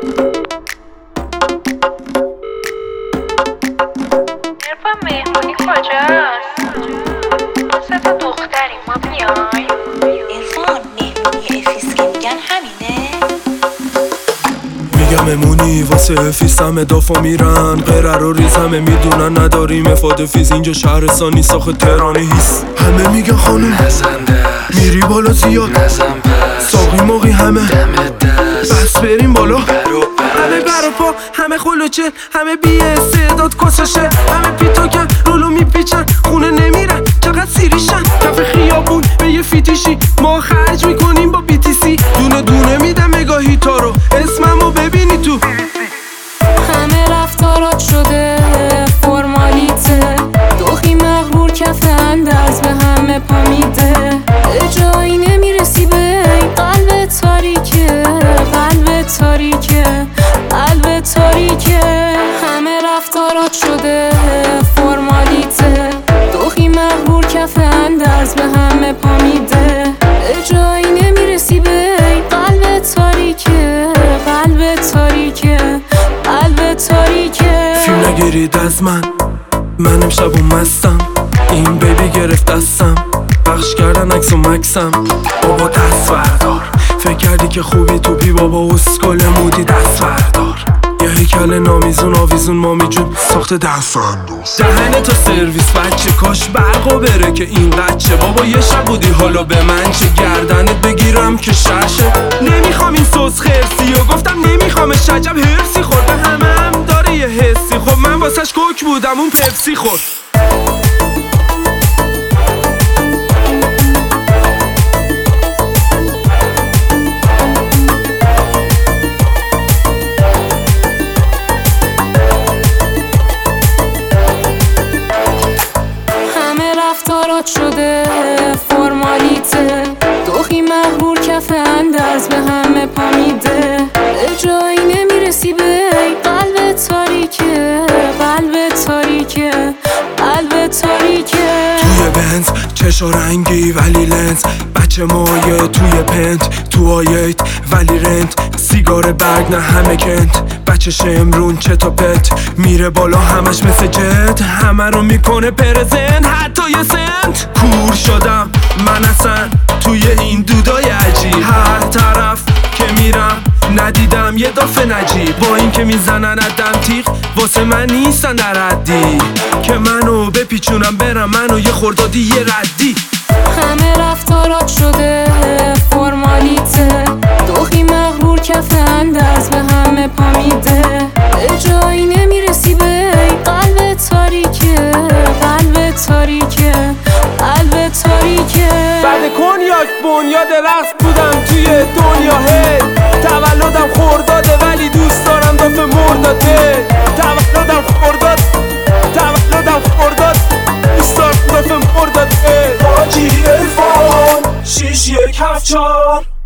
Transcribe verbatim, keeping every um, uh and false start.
عرفان مهمونی کجاست؟ سه تا دختری ما بیای. عرفان مهمونی افیس که میگن همینه؟ میگم مهمونی واسه افیس همه دافا میرن، قرر و ریز همه میدونن نداریم افاده فیز، اینجا شهرستانی ساخت تهرانی هیست. همه میگن خانوم میری بالا زیاد ساقی موقی همه بس بریم بالا، همه برو پا همه خلوچه همه بی استعداد کسشه، همه پیتاکن رولو میپیچن خونه نمیرن چقدر سیریشن، کف خیابون به یه فیتیشی ما خرج میکنیم با بی تی سی، دونه دونه میدم نگاهی تا رو اسممو ببینی تو. همه رفتارات شده فرمالیته، دوخی مغرور کف اندرز به همه پا میده، جایی نمیرسی به این قلب تاریکه، قلب تاریکه، قلب تاریکه. همه رفتارات شده فرمالیته، دوخی مغرور کف اندرز به همه پا میده، جایی نمیرسی به این قلب تاریکه، قلب تاریکه، قلب تاریکه. فیلم نگیرید از من، من امشب و مستم، این بیبی گرفت دستم، پخش کردن عکس و مکسم. بابا دست بردار، فکر کردی که خوبی تو بی بابا اسکل مودی دست بردار، یه هیکل نامیزون آویزون مامی جون ساخته دست انداز، دهنه تا سرویس بچه کاش برقا بره که این قچه، بابا یه شب بودی حالا به من چه، گردنت بگیرم که ششه، نمیخوام این سوز خرسی و گفتم نمیخوامش عجب هرسی خورد، به همه هم داره یه حسی، خب من واسش کوک بودم اون پپسی خورد. رفتارات شده فرمالیته، دوخی مغرور کف اندرز به همه پا میده، جایی نمیرسی به این قلب تاریکه، قلب تاریکه، قلب تاریکه. توی بنز چشا رنگی ولی لنز، بچه مایه توی پنت تو آیت ولی رنت، سیگار برگ نه همه کنت، بچه شمرون چه تا پت میره بالا همش مثل جت، همه رو میکنه پرزنت حتی یه سنت. کور شدم من اصلا توی این دودای عجیب، هر طرف که میرم ندیدم یه دافه نجیب، با این که میزنن ادم تیغ واسه من نیستن در حدی که منو بپیچونم برم منو یه خوردادی یه ردی. همه رفتارات شده فرمالیته، دوخی مغرور کف اندرز به همه پا میده، جایی نمیرسی به این قلب تاریکه، قلب تاریکه، قلب تاریکه. بعد کنیاک بنیاد رقص بودم توی دنیا، هی تولدم خورداده ولی دوست دارم دافه مرداده، تولدم خورداد تولدم خورداد دوست دارم دافه مرداده. حاجی عرفان شیش یک هفت چار